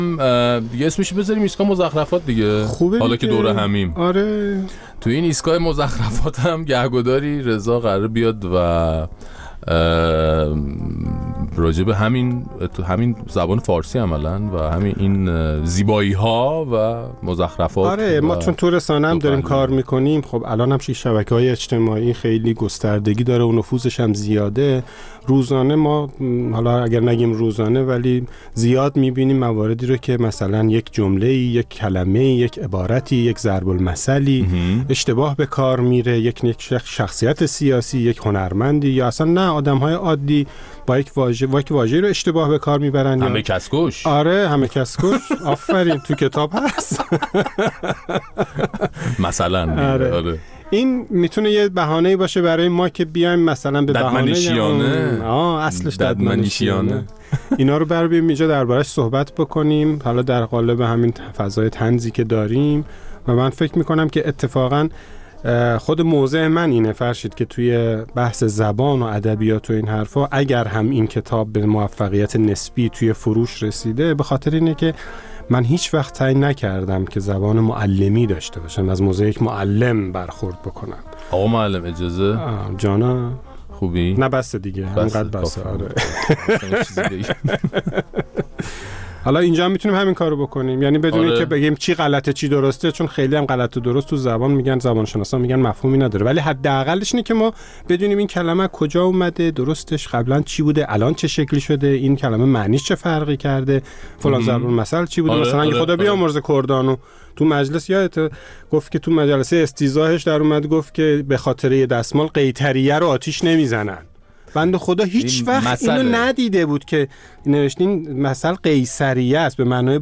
دیگه اسمش بذاریم ایستگاه مزخرفات دیگه. خوبه حالا دیگه. که دوره همیم. آره. تو این ایستگاه مزخرفات هم گهگداری رضا قرار بیاد و راجع به همین زبان فارسی عملاً و همین این زیبایی ها و مزخرفات. آره ما چون تو رسانه هم داریم کار میکنیم، خب الان هم شبکه‌های اجتماعی خیلی گستردگی داره و نفوذش هم زیاده. روزانه ما، حالا اگر نگیم روزانه، ولی زیاد میبینیم مواردی رو که مثلا یک جمله‌ای، یک کلمه‌ای، یک عبارتی، یک ضرب المثلی اشتباه به کار میره. یک شخصیت سیاسی، یک هنرمندی یا اصلا نه آدم‌های عادی با یک واژه رو اشتباه به کار میبرن. همه کسکش. آره همه کسکش. آفرین، تو کتاب هست. مثلا آره. این میتونه یه بهانه‌ای باشه برای ما که بیایم مثلا به بهانه اصلش ددمنشیانه اینا رو بریم اینجا دربارش صحبت بکنیم، حالا در قالب همین فضای طنزی که داریم. و من فکر میکنم که اتفاقاً خود موضع من اینه فرشید که توی بحث زبان و ادبیات و این حرفا، اگر هم این کتاب به موفقیت نسبی توی فروش رسیده، به خاطر اینه که من هیچ وقت تعیین نکردم که زبان معلمی داشته باشم، از موضع یک معلم برخورد بکنم. آقا معلم اجازه؟ جانا خوبی؟ نه بس دیگه، همینقدر بسه. آره. حالا اینجا هم میتونیم همین کارو بکنیم، یعنی بدون اینکه بگیم چی غلطه چی درسته، چون خیلی هم غلط و درست تو زبان میگن، زبان شناسا میگن مفهومی نداره، ولی حداقلش اینه که ما بدونیم این کلمه کجا اومده، درستش قبلا چی بوده، الان چه شکلی شده، این کلمه معنیش چه فرقی کرده، فلان ضرب المثل چی بوده. مثلا اگه خدا بیامرزه کردانو تو مجلس یادت گفت که تو مجلس استیزاهش در اومد گفت که به خاطر یه دستمال قیطریه رو آتیش نمیزنن. بنده خدا هیچ وقت اینو ندیده بود که نوشتین مثل قیصریه است به معنای